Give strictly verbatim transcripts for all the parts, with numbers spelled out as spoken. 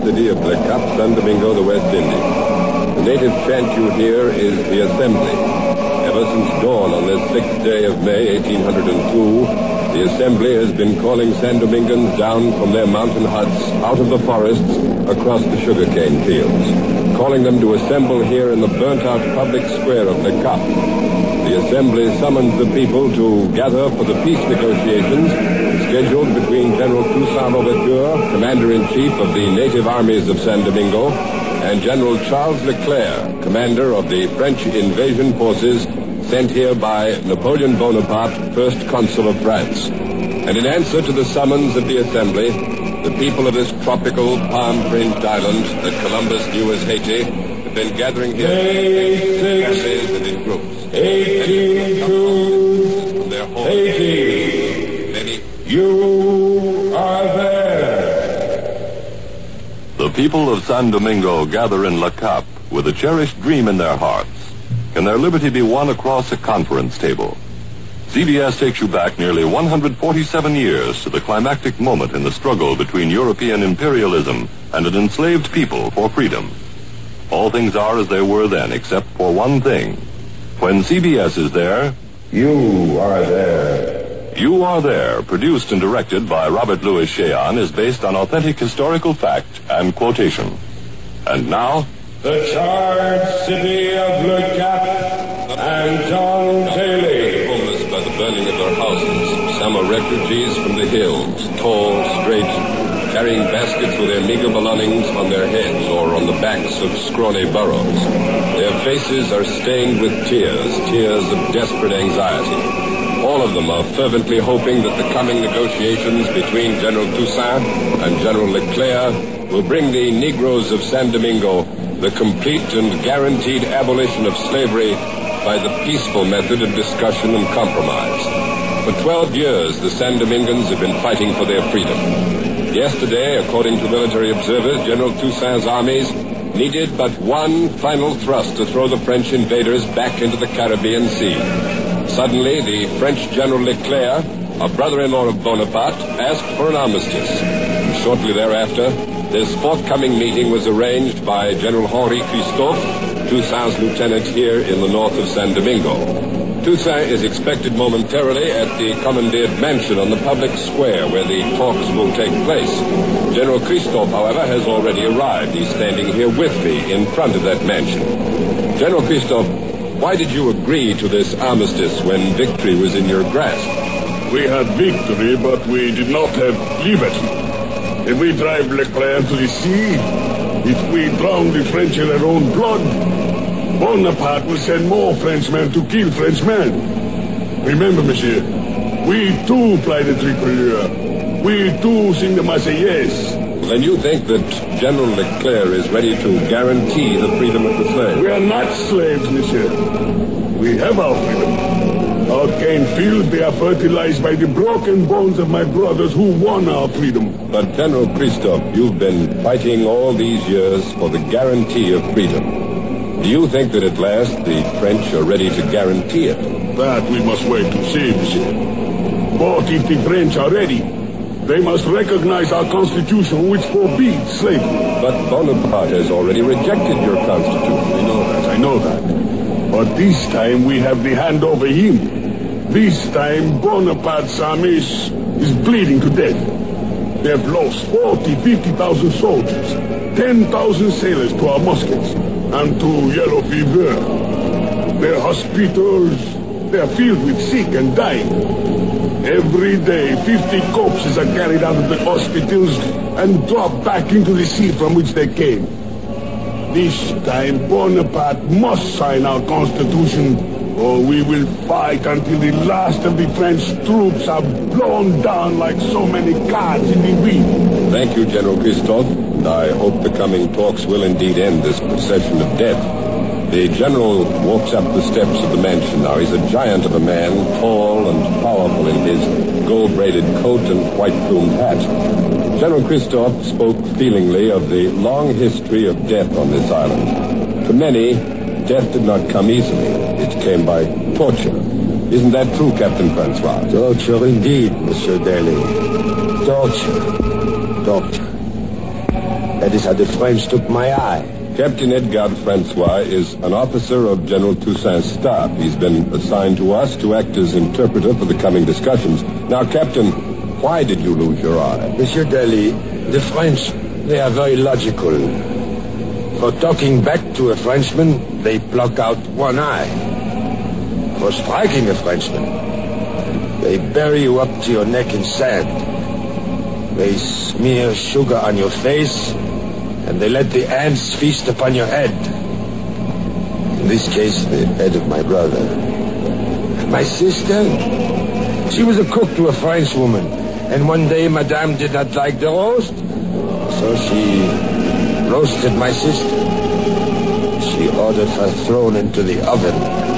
city of Le Cap, San Domingo, the West Indies. The native chant you hear is the Assembly. Ever since dawn on this sixth day of May, eighteen hundred two, the Assembly has been calling San Domingans down from their mountain huts, out of the forests, across the sugarcane fields, calling them to assemble here in the burnt-out public square of Le Cap. The Assembly summons the people to gather for the peace negotiations scheduled between General Toussaint Louverture, Commander-in-Chief of the native armies of San Domingo, and General Charles Leclerc, commander of the French invasion forces sent here by Napoleon Bonaparte, First Consul of France. And in answer to the summons of the Assembly, the people of this tropical, palm-fringed island that Columbus knew as Haiti have been gathering here in families and in groups. eighteen to From their homes. Haiti. Many. You are there. The people of San Domingo gather in Le Cap with a cherished dream in their hearts. Can their liberty be won across a conference table? C B S takes you back nearly one hundred forty-seven years to the climactic moment in the struggle between European imperialism and an enslaved people for freedom. All things are as they were then, except for one thing. When C B S is there, You are there. You Are There, produced and directed by Robert Louis Cheon, is based on authentic historical fact and quotation. And now, The charred city of Le Cap and John Daly. Homeless by the burning of their houses. Some are refugees from the hills, tall, straight, carrying baskets with their meager belongings on their heads or on the backs of scrawny burros. Their faces are stained with tears, tears of desperate anxiety. All of them are fervently hoping that the coming negotiations between General Toussaint and General Leclerc will bring the Negroes of San Domingo the complete and guaranteed abolition of slavery by the peaceful method of discussion and compromise. For twelve years, the San Domingans have been fighting for their freedom. Yesterday, according to military observers, General Toussaint's armies needed but one final thrust to throw the French invaders back into the Caribbean Sea. Suddenly, the French General Leclerc, a brother-in-law of Bonaparte, asked for an armistice. And shortly thereafter, this forthcoming meeting was arranged by General Henri Christophe, Toussaint's lieutenant here in the north of San Domingo. Toussaint is expected momentarily at the commandeered mansion on the public square where the talks will take place. General Christophe, however, has already arrived. He's standing here with me in front of that mansion. General Christophe, why did you agree to this armistice when victory was in your grasp? We had victory, but we did not have liberty. If we drive Leclerc to the sea, if we drown the French in their own blood, Bonaparte will send more Frenchmen to kill Frenchmen. Remember, monsieur, we too fly the tricolore. We too sing the Marseillaise. Then you think that General Leclerc is ready to guarantee the freedom of the slaves? We are not slaves, monsieur. We have our freedom. Our cane fields, they are fertilized by the broken bones of my brothers who won our freedom. But General Christophe, you've been fighting all these years for the guarantee of freedom. Do you think that at last the French are ready to guarantee it? That we must wait to see, monsieur. But if the French are ready, they must recognize our constitution, which forbids slavery. But Bonaparte has already rejected your constitution. I know that, I know that. But this time we have the hand over him. This time Bonaparte's army is, is bleeding to death. They have lost forty, fifty thousand soldiers, ten thousand sailors to our muskets, and to yellow fever. Their hospitals, they are filled with sick and dying. Every day, fifty corpses are carried out of the hospitals and dropped back into the sea from which they came. This time, Bonaparte must sign our constitution, or we will fight until the last of the French troops are blown down like so many cards in the wind. Thank you, General Christophe, and I hope the coming talks will indeed end this procession of death. The general walks up the steps of the mansion now. He's a giant of a man, tall and powerful in his gold-braided coat and white-plumed hat. General Christophe spoke feelingly of the long history of death on this island. To many, death did not come easily. It came by torture. Isn't that true, Captain Francois? Torture indeed, Monsieur Daly. Torture. Torture. That is how the French took my eye. Captain Edgar Francois is an officer of General Toussaint's staff. He's been assigned to us to act as interpreter for the coming discussions. Now, Captain, why did you lose your eye? Monsieur Daly, the French, they are very logical. For talking back to a Frenchman, they pluck out one eye. For striking a Frenchman, they bury you up to your neck in sand. They smear sugar on your face, and they let the ants feast upon your head. In this case, the head of my brother. My sister, she was a cook to a French woman, and one day Madame did not like the roast, so she roasted my sister. She ordered her thrown into the oven.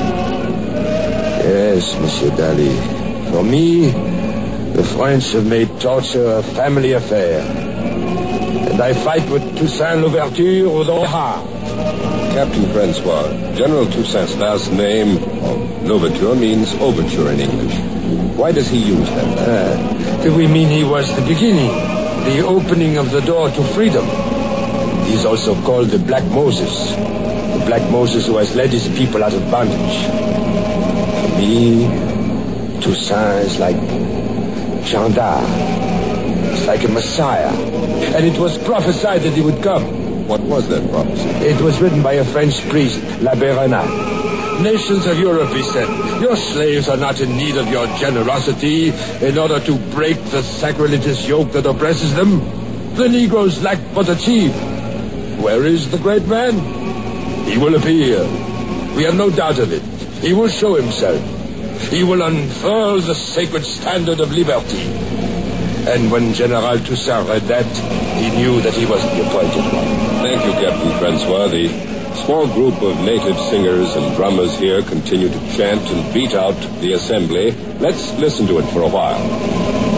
Yes, Monsieur Daly, for me, the French have made torture a family affair. And I fight with Toussaint Louverture with all heart. Captain Francois, General Toussaint's last name, Louverture, means overture in English. Why does he use that? Uh, do we mean he was the beginning, the opening of the door to freedom? He's also called the Black Moses, the Black Moses who has led his people out of bondage. For me, Toussaint is like Jeanne d'Arc. It's like a Messiah. And it was prophesied that he would come. What was that prophecy? It was written by a French priest, L'Abbé Renard. Nations of Europe, he said, your slaves are not in need of your generosity in order to break the sacrilegious yoke that oppresses them. The Negroes lack but a chief. Where is the great man? He will appear. We have no doubt of it. He will show himself. He will unfurl the sacred standard of liberty. And when General Toussaint read that, he knew that he was the appointed one. Thank you, Captain Francois. The small group of native singers and drummers here continue to chant and beat out the assembly. Let's listen to it for a while.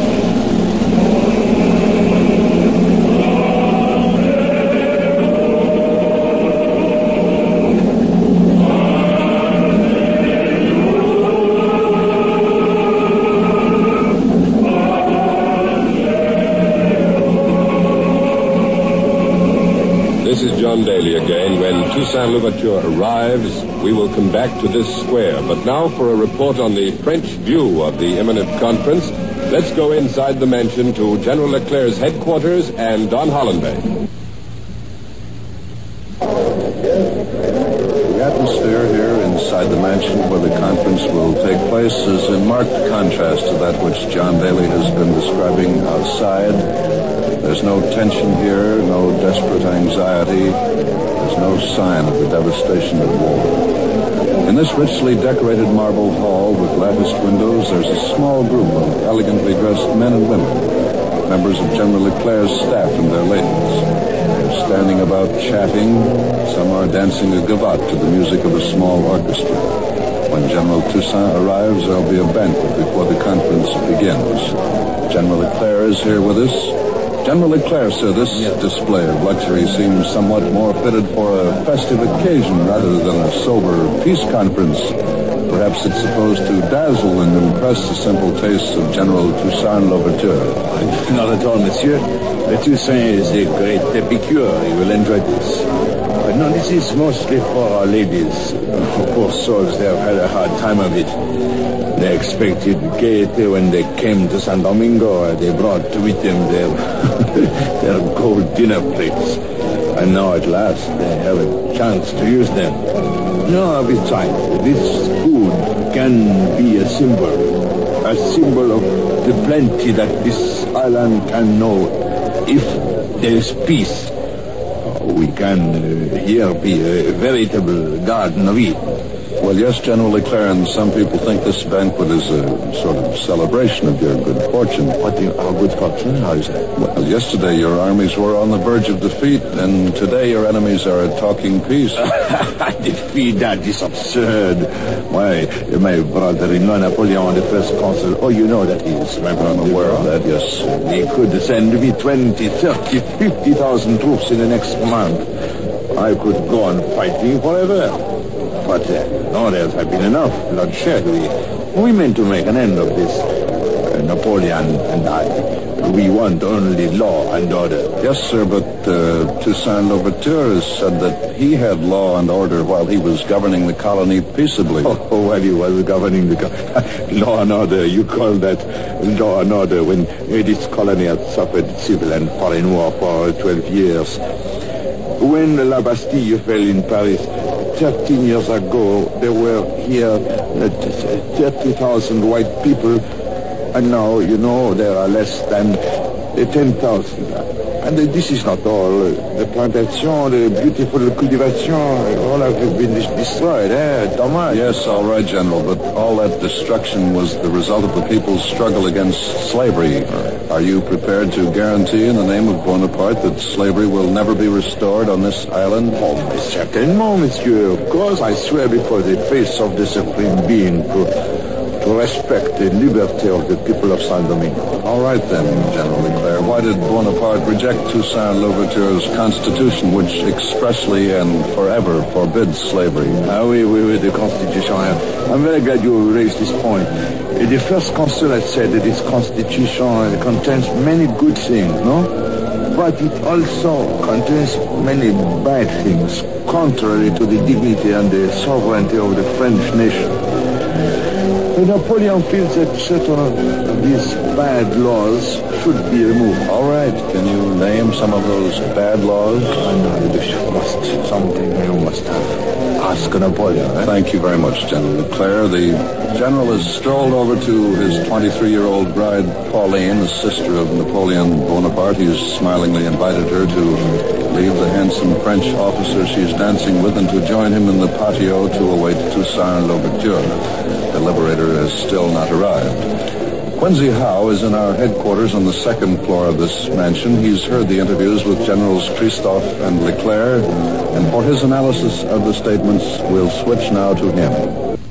Daily again. When Toussaint Louverture arrives, we will come back to this square. But now for a report on the French view of the imminent conference, let's go inside the mansion to General Leclerc's headquarters and Don Hollenbeck. The atmosphere here inside the mansion where the conference will take place is in marked contrast to that which John Daly has been describing outside. There's no tension here, no desperate anxiety. There's no sign of the devastation of war. In this richly decorated marble hall with latticed windows, there's a small group of elegantly dressed men and women, members of General Leclerc's staff and their ladies. They're standing about chatting. Some are dancing a gavotte to the music of a small orchestra. When General Toussaint arrives, there'll be a banquet before the conference begins. General Leclerc is here with us. General Leclerc, sir, this yes. display of luxury seems somewhat more fitted for a festive occasion rather than a sober peace conference. Perhaps it's supposed to dazzle and impress the simple tastes of General Toussaint Louverture. Not at all, monsieur. Toussaint is a great epicure. He will enjoy this. But no, this is mostly for our ladies. For poor souls, they have had a hard time of it. They expected gaiety when they came to San Domingo. They brought with them their, their gold dinner plates. And now at last they have a chance to use them. No, besides, this food can be a symbol. A symbol of the plenty that this island can know if there is peace. We can uh, here be a veritable garden of Eden. Well, yes, General Leclerc, and some people think this banquet is a sort of celebration of your good fortune. What do you, our good fortune? How is that? Well, yesterday your armies were on the verge of defeat, and today your enemies are talking peace. Defeat, that is absurd. Why, my brother-in-law, Napoleon, the first consul, oh, you know that he is. I'm aware of that, yes. He could send me twenty, thirty, fifty thousand troops in the next month. I could go on fighting forever. But uh, no, there has been enough bloodshed. We, we meant to make an end of this. Uh, Napoleon and I. We want only law and order. Yes, sir, but uh, Toussaint Louverture said that he had law and order while he was governing the colony peaceably. Oh, oh while he was governing the co- law and order, you call that law and order when this colony had suffered civil and foreign war for twelve years. When La Bastille fell in Paris thirteen years ago, there were here uh, thirty thousand white people, and now, you know, there are less than uh, ten thousand. And uh, this is not all. The plantation, the beautiful cultivation, all have been destroyed, eh, Thomas? Yes, all right, General, but all that destruction was the result of the people's struggle against slavery. Are you prepared to guarantee in the name of Bonaparte that slavery will never be restored on this island? Oh, certainement, monsieur. Of course, I swear before the face of the Supreme Being to, to respect the liberty of the people of Saint-Domingue. All right, then, General Leclerc. Why did Bonaparte reject Toussaint Louverture's constitution, which expressly and forever forbids slavery? Ah, oui, oui, oui, the Constitution. I'm very glad you raised this point. The first consul had said that this Constitution contains many good things, no? But it also contains many bad things, contrary to the dignity and the sovereignty of the French nation. Napoleon feels that certain of these bad laws should be removed. All right. Can you name some of those bad laws? I know you must. Something you must have. Ask Napoleon. Eh? Thank you very much, General Leclerc. The general has strolled over to his twenty-three-year-old bride, Pauline, the sister of Napoleon Bonaparte. He's smilingly invited her to leave the handsome French officer she's dancing with and to join him in the patio to await Toussaint Louverture. The Liberator has still not arrived. Quincy Howe is in our headquarters on the second floor of this mansion. He's heard the interviews with Generals Christophe and Leclerc, and for his analysis of the statements, we'll switch now to him.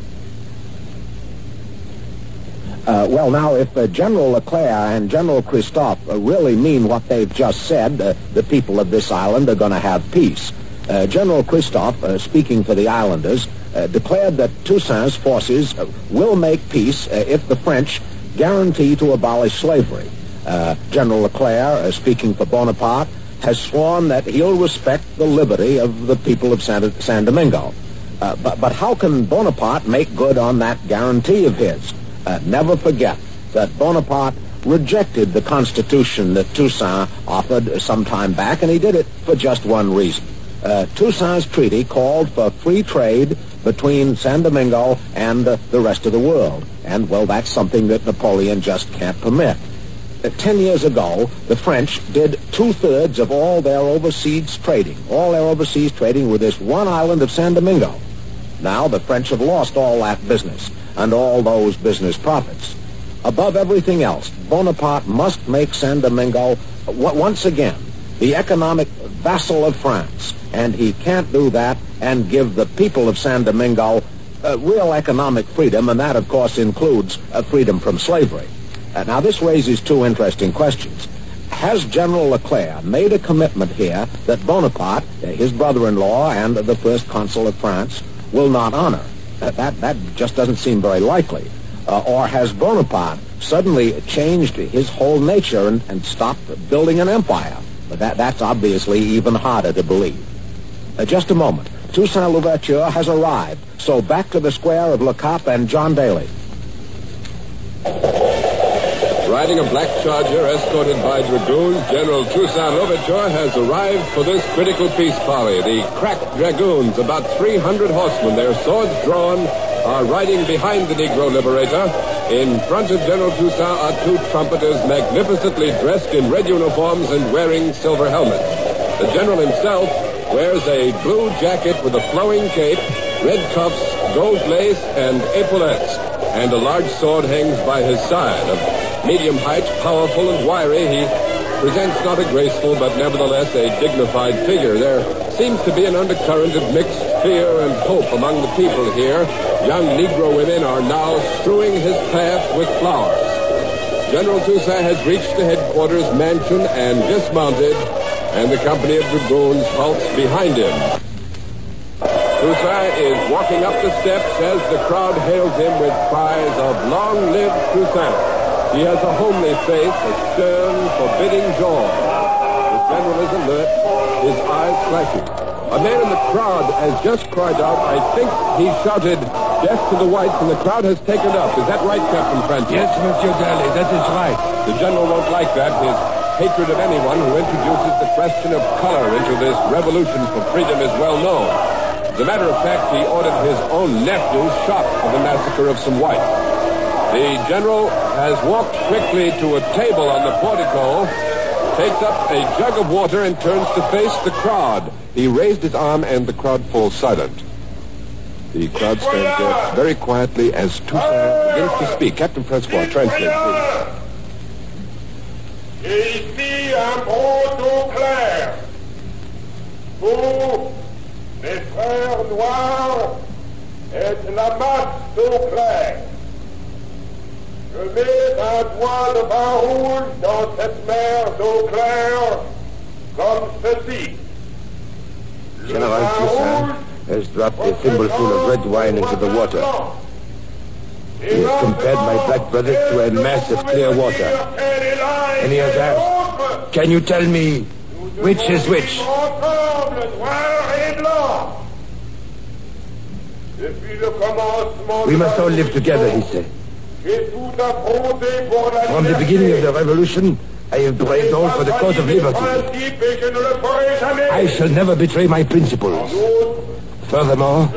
Uh, well, now, if uh, General Leclerc and General Christophe uh, really mean what they've just said, uh, the people of this island are going to have peace. Uh, General Christophe, uh, speaking for the islanders, uh, declared that Toussaint's forces uh, will make peace uh, if the French guarantee to abolish slavery. Uh, General Leclerc, uh, speaking for Bonaparte, has sworn that he'll respect the liberty of the people of San, San Domingo. Uh, but, but how can Bonaparte make good on that guarantee of his? Uh, never forget that Bonaparte rejected the Constitution that Toussaint offered some time back, and he did it for just one reason. Uh, Toussaint's treaty called for free trade between San Domingo and uh, the rest of the world. And, well, that's something that Napoleon just can't permit. Uh, ten years ago, the French did two-thirds of all their overseas trading, all their overseas trading with this one island of San Domingo. Now the French have lost all that business and all those business profits. Above everything else, Bonaparte must make San Domingo, w- once again, the economic vassal of France. And he can't do that and give the people of San Domingo uh, real economic freedom, and that, of course, includes uh, freedom from slavery. Uh, now, this raises two interesting questions. Has General Leclerc made a commitment here that Bonaparte, uh, his brother-in-law and the first consul of France, will not honor? Uh, that, that just doesn't seem very likely. Uh, or has Bonaparte suddenly changed his whole nature and, and stopped building an empire? But that, that's obviously even harder to believe. Uh, just a moment. Toussaint Louverture has arrived. So back to the square of Le Cap and John Daly. Riding a black charger escorted by dragoons, General Toussaint Louverture has arrived for this critical peace parley. The crack dragoons, about three hundred horsemen, their swords drawn, are riding behind the Negro Liberator. In front of General Toussaint are two trumpeters magnificently dressed in red uniforms and wearing silver helmets. The general himself wears a blue jacket with a flowing cape, red cuffs, gold lace, and epaulettes, and a large sword hangs by his side. Of medium height, powerful and wiry, he presents not a graceful but nevertheless a dignified figure. There seems to be an undercurrent of mixed fear and hope among the people here. Young Negro women are now strewing his path with flowers. General Toussaint has reached the headquarters mansion and dismounted, and the company of dragoons halts behind him. Toussaint is walking up the steps as the crowd hails him with cries of "Long live Toussaint!" He has a homely face, a stern, forbidding jaw. The general is alert, his eyes flashing. A man in the crowd has just cried out. I think he shouted, "Death to the whites," and the crowd has taken up. Is that right, Captain Francis? Yes, Monsieur Daly, that is right. The general won't like that. His hatred of anyone who introduces the question of color into this revolution for freedom is well known. As a matter of fact, he ordered his own nephew shot for the massacre of some whites. The general has walked quickly to a table on the portico, takes up a jug of water, and turns to face the crowd. He raised his arm, and the crowd falls silent. The crowd stands there very quietly as Toussaint begins to speak. Captain Francois, translate, please. Et ici un gros d'eau claire. Vous, mes frères noirs, êtes la masse d'eau claire. Je mets un doigt de vin rouge dans cette mer d'eau claire, comme ceci. General Toussaint has dropped a thimbleful of red wine into the water. He has compared my black brother to a mass of clear water. And he has asked, can you tell me which is which? We must all live together, he said. From the beginning of the revolution, I have braved all for the cause of liberty. I shall never betray my principles. Furthermore,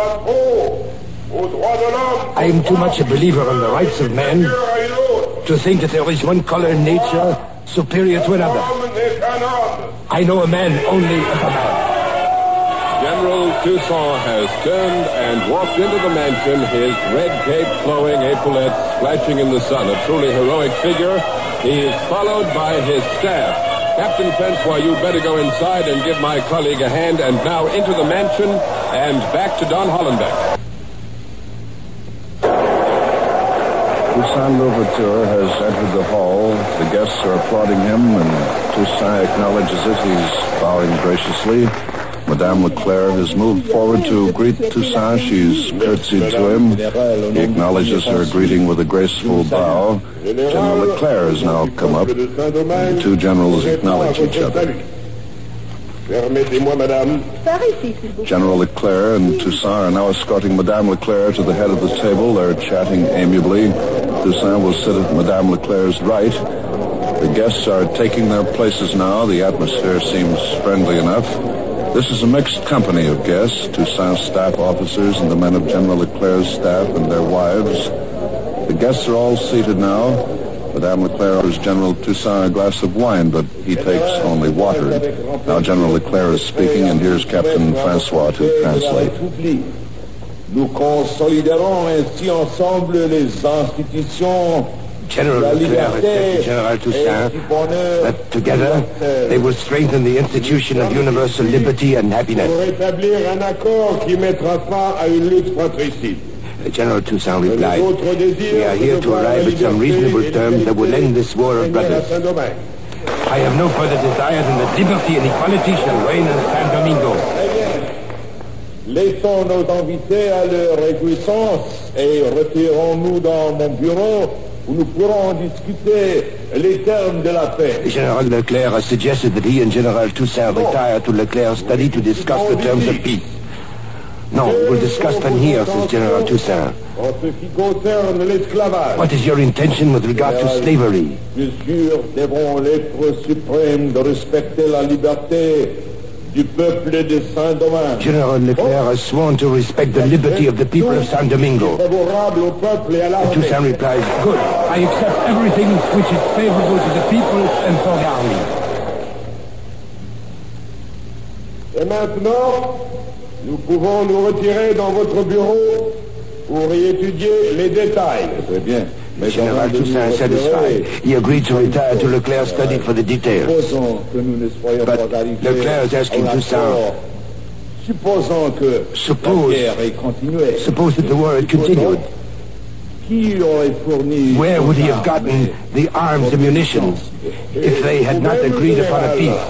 I am too much a believer in the rights of man to think that there is one color in nature superior to another. I know a man only as a man. General Toussaint has turned and walked into the mansion, his red cape flowing, epaulettes flashing in the sun. A truly heroic figure. He is followed by his staff. Captain Francois, you better go inside and give my colleague a hand. And now into the mansion and back to Don Hollenbeck. Toussaint Louverture has entered the hall. The guests are applauding him, and Toussaint acknowledges it. He's bowing graciously. Madame Leclerc has moved forward to greet Toussaint. She's curtsied to him. He acknowledges her greeting with a graceful bow. General Leclerc has now come up. The two generals acknowledge each other. General Leclerc and Toussaint are now escorting Madame Leclerc to the head of the table. They're chatting amiably. Toussaint will sit at Madame Leclerc's right. The guests are taking their places now. The atmosphere seems friendly enough. This is a mixed company of guests, Toussaint's staff officers and the men of General Leclerc's staff and their wives. The guests are all seated now. Madame Leclerc offers General Toussaint a glass of wine, but he takes only water. Now General Leclerc is speaking, and here's Captain Francois to translate. Nous consoliderons ainsi ensemble les institutions. General Leclerc has said to General Toussaint that together they will strengthen the institution of universal liberty and happiness. General Toussaint replied, we are here to arrive at some reasonable terms that will end this war of brothers. I have no further desire than that liberty and equality shall reign in San Domingo. Laissons nos invités à leur réjouissance et retirons-nous dans mon bureau où nous pourrons discuter les termes de la paix. General Leclerc has suggested that he and General Toussaint retire to Leclerc's study to discuss the terms of peace. No, we will discuss them here, says General Toussaint. What is your intention with regard to slavery? Bien sûr, devront l'être suprême de respecter la liberté du peuple de Saint-Domingue. General Leclerc has sworn to respect the liberty of the people of San Domingo. Toussaint replies, good, I accept everything which is favorable to the people and for the army. Et maintenant, nous pouvons nous retirer dans votre bureau pour y étudier les détails. Très bien. General Toussaint is satisfied. He agreed to retire to Leclerc's study for the details. But Leclerc is asking Toussaint, Supposons que suppose, suppose that the war had continued. Where would he have gotten the arms and munitions if they had not agreed upon a peace?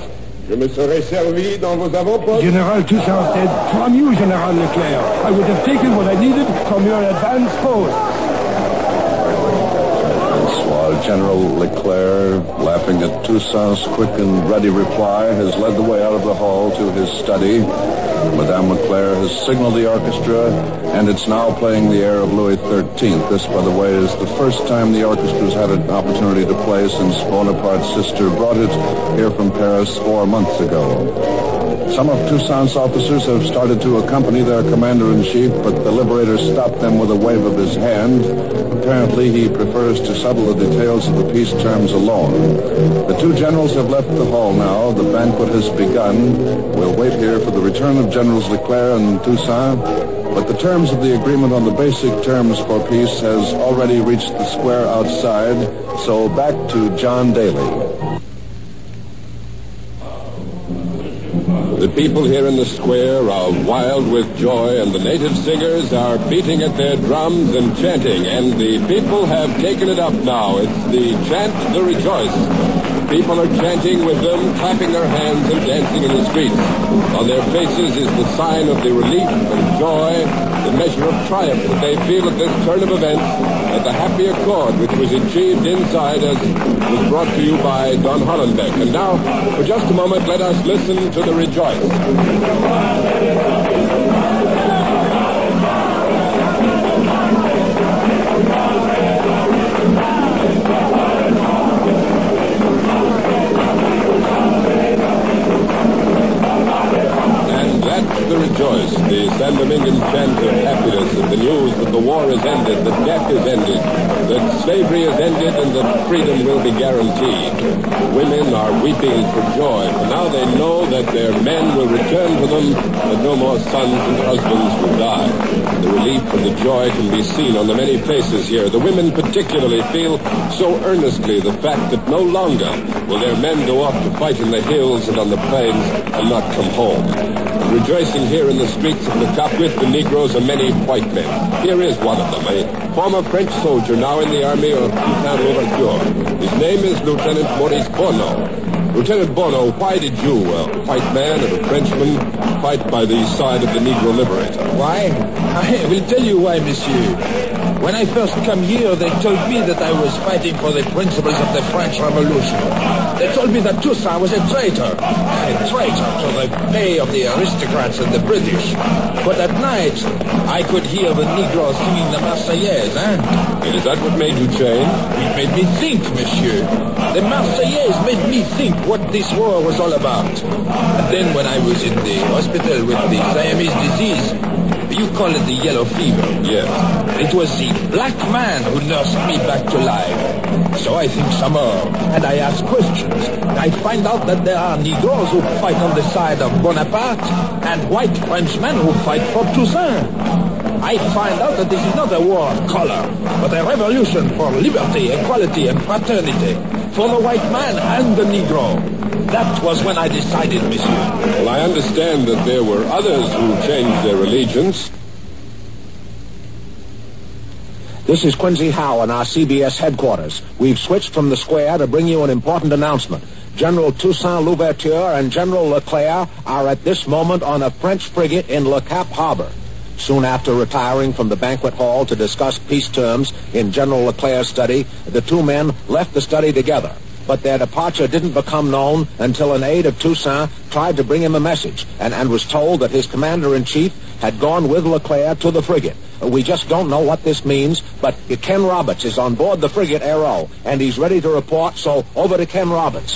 General Toussaint said, from you, General Leclerc, I would have taken what I needed from your advanced post. General Leclerc, laughing at Toussaint's quick and ready reply, has led the way out of the hall to his study. Madame Leclerc has signaled the orchestra, and it's now playing the air of Louis the thirteenth. This, by the way, is the first time the orchestra's had an opportunity to play since Bonaparte's sister brought it here from Paris four months ago. Some of Toussaint's officers have started to accompany their commander-in-chief, but the Liberator stopped them with a wave of his hand. Apparently, he prefers to settle the details of the peace terms alone. The two generals have left the hall now. The banquet has begun. We'll wait here for the return of Generals Leclerc and Toussaint, but the terms of the agreement on the basic terms for peace has already reached the square outside, so back to John Daly. The people here in the square are wild with joy, and the native singers are beating at their drums and chanting, and the people have taken it up now. It's the chant, the rejoice. People are chanting with them, clapping their hands and dancing in the streets. On their faces is the sign of the relief and joy, the measure of triumph that they feel at this turn of events, at the happy accord which was achieved inside as was brought to you by Don Hollenbeck. And now, for just a moment, let us listen to the rejoice. The rejoice, the San Domingan chant of happiness, that the news that the war is ended, that death is ended, that slavery is ended, and that freedom will be guaranteed. Women are weeping for joy, for now they know that their men will return to them, that no more sons and husbands will die. The relief and the joy can be seen on the many faces here. The women particularly feel so earnestly the fact that no longer will their men go off to fight in the hills and on the plains and not come home. Rejoicing here in the streets of Le Cap with the Negroes are many white men. Here is one of them, a former French soldier now in the army of Toussaint Louverture. His name is Lieutenant Maurice Bono. Lieutenant Bono, why did you, a white man and a Frenchman, fight by the side of the Negro Liberator? Why? I will tell you why, monsieur. When I first come here, they told me that I was fighting for the principles of the French Revolution. They told me that Toussaint was a traitor, a traitor to the pay of the aristocrats and the British. But at night, I could hear the Negroes singing the Marseillaise, eh? And is that what made you change? It made me think, monsieur. The Marseillaise made me think what this war was all about. And then when I was in the hospital with the Siamese disease, you call it the yellow fever. Yes. It was the black man who nursed me back to life. So I think some more, and I ask questions. I find out that there are Negroes who fight on the side of Bonaparte and white Frenchmen who fight for Toussaint. I find out that this is not a war of color, but a revolution for liberty, equality, and fraternity for the white man and the Negro. That was when I decided, monsieur. Well, I understand that there were others who changed their allegiance. This is Quincy Howe in our C B S headquarters. We've switched from the square to bring you an important announcement. General Toussaint Louverture and General Leclerc are at this moment on a French frigate in Le Cap Harbor. Soon after retiring from the banquet hall to discuss peace terms in General Leclerc's study, the two men left the study together. But their departure didn't become known until an aide of Toussaint tried to bring him a message and, and was told that his commander-in-chief had gone with Leclerc to the frigate. We just don't know what this means, but Ken Roberts is on board the frigate Arrow, and he's ready to report, so over to Ken Roberts.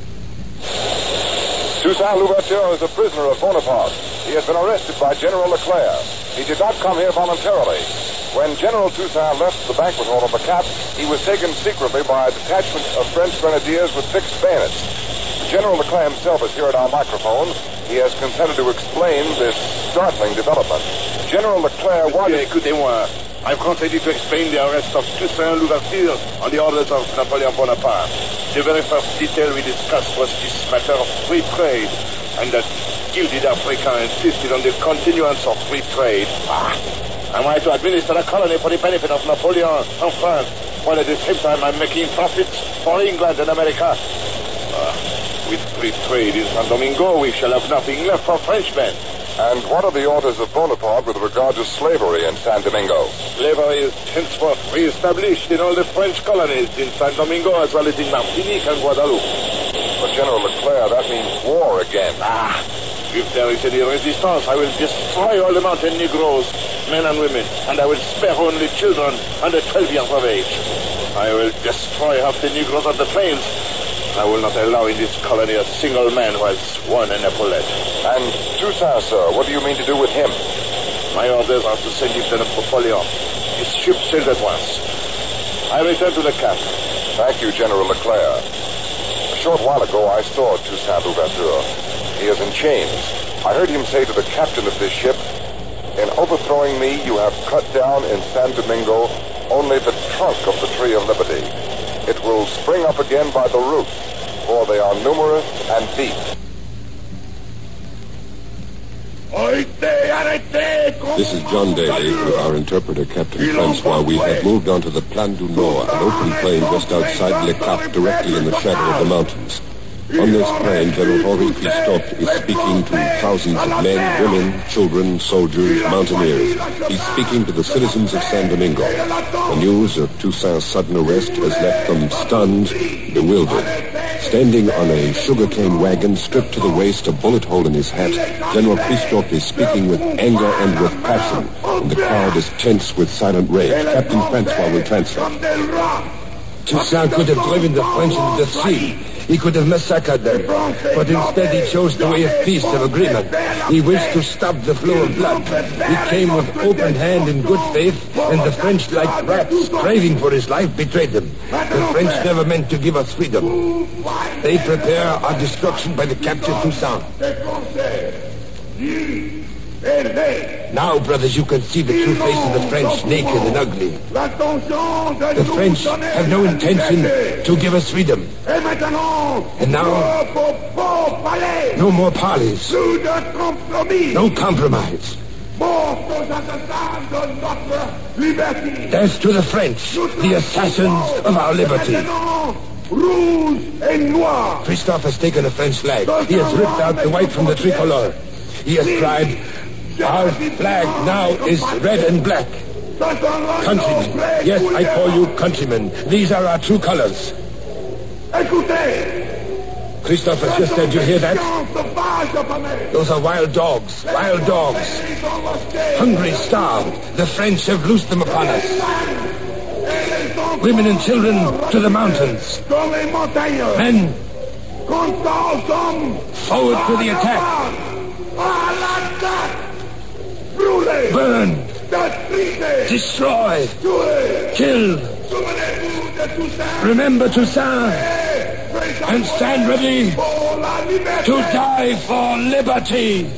Toussaint Louverture is a prisoner of Bonaparte. He has been arrested by General Leclerc. He did not come here voluntarily. When General Toussaint left the banquet hall of the Cap, he was taken secretly by a detachment of French grenadiers with fixed bayonets. General Leclerc himself is here at our microphone. He has consented to explain this startling development. General Leclerc wanted... Écoutez-moi. I've consented to explain the arrest of Toussaint Louverture on the orders of Napoleon Bonaparte. The very first detail we discussed was this matter of free trade, and that gilded African insisted on the continuance of free trade. Ah, am I to administer a colony for the benefit of Napoleon and France, while at the same time I'm making profits for England and America? Uh, with free trade in San Domingo, we shall have nothing left for Frenchmen. And what are the orders of Bonaparte with regard to slavery in San Domingo? Slavery is henceforth re-established in all the French colonies in San Domingo as well as in Martinique and Guadeloupe. But General Leclerc, that means war again. Ah, if there is any resistance, I will destroy all the mountain Negroes, men and women, and I will spare only children under twelve years of age. I will destroy half the Negroes on the plains. I will not allow in this colony a single man who has one an epaulet. And Toussaint, sir, what do you mean to do with him? My orders are to send him to Napoleon. His ship sails at once. I return to the Cap. Thank you, General Leclerc. A short while ago, I saw Toussaint Louverture. He is in chains. I heard him say to the captain of this ship, "In overthrowing me, you have cut down in San Domingo only the trunk of the tree of liberty. It will spring up again by the roots, for they are numerous and deep." This is John Daly with our interpreter, Captain Francois. We have moved on to the Plan du Nord, an open plain just outside Le Cap, directly in the shadow of the mountains. On this plain, General Henri Christophe is speaking to thousands of men, women, children, soldiers, mountaineers. He's speaking to the citizens of San Domingo. The news of Toussaint's sudden arrest has left them stunned, bewildered. Standing on a sugarcane wagon, stripped to the waist, a bullet hole in his hat, General Christophe is speaking with anger and with passion, and the crowd is tense with silent rage. Captain Francois will translate. Toussaint could have driven the French into the sea. He could have massacred them. But instead he chose the way of peace, of agreement. He wished to stop the flow of blood. He came with open hand in good faith, and the French, like rats, craving for his life, betrayed him. The French never meant to give us freedom. They prepare our destruction by the capture of Toussaint. Now, brothers, you can see the true face of the French, naked and ugly. The French have no intention to give us freedom. And now, no more parleys. No compromise. Death to the French, the assassins of our liberty. Christophe has taken a French flag. He has ripped out the white from the tricolor. He has cried, "Our flag now is red and black." Countrymen, yes, I call you countrymen. These are our true colors. Christophe has just said, you hear that? Those are wild dogs, wild dogs. Hungry, starved. The French have loosed them upon us. Women and children to the mountains. Men, forward to the attack. Burn, destroy, kill. Remember Toussaint and stand ready to die for liberty.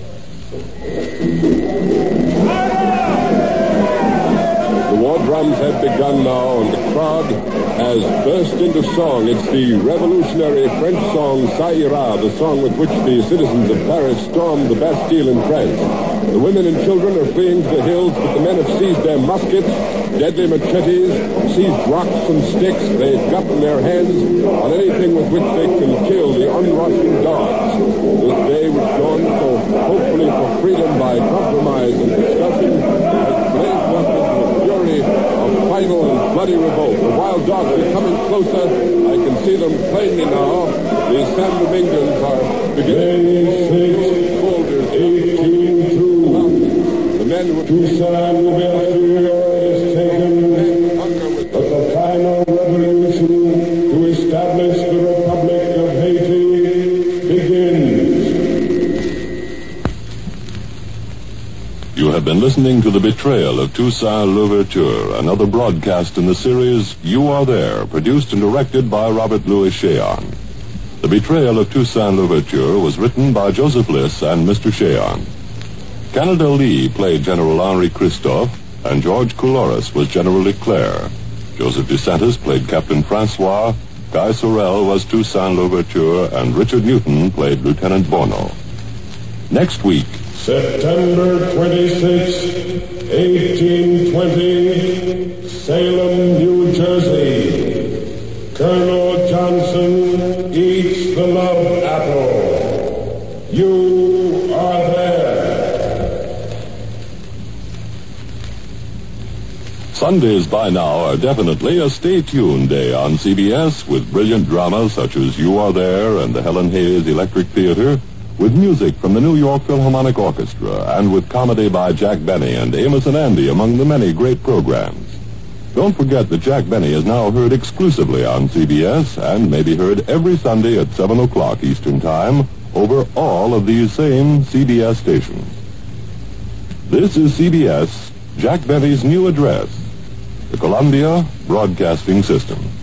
The war drums have begun now, and the crowd has burst into song. It's the revolutionary French song, Ça ira, the song with which the citizens of Paris stormed the Bastille in France. The women and children are fleeing to the hills, but the men have seized their muskets, deadly machetes, seized rocks and sticks. They've got in their hands on anything with which they can kill the unrushing dogs. This day was dawned so hopefully for freedom by compromise and discussion has blazed up into a fury of final and bloody revolt. The wild dogs are coming closer. I can see them plainly now. The San Domingans are beginning to soldiers. eighteen two. The men who Toussaint Louverture is taken, but the final revolution to establish the Republic of Haiti begins. You have been listening to The Betrayal of Toussaint Louverture, another broadcast in the series You Are There, produced and directed by Robert Louis Cheon. The Betrayal of Toussaint Louverture was written by Joseph Liss and Mister Cheon. Canada Lee played General Henri Christophe, and George Couloris was General Leclerc. Joseph DeSantis played Captain Francois, Guy Sorel was Toussaint Louverture, and Richard Newton played Lieutenant Bono. Next week, September twenty-sixth, eighteen twenty, Salem, New Jersey. Colonel Johnson eats the love apple. You are there. Sundays by now are definitely a stay-tuned day on C B S with brilliant dramas such as You Are There and the Helen Hayes Electric Theater, with music from the New York Philharmonic Orchestra, and with comedy by Jack Benny and Amos and Andy among the many great programs. Don't forget that Jack Benny is now heard exclusively on C B S and may be heard every Sunday at seven o'clock Eastern Time over all of these same C B S stations. This is C B S, Jack Benny's new address, the Columbia Broadcasting System.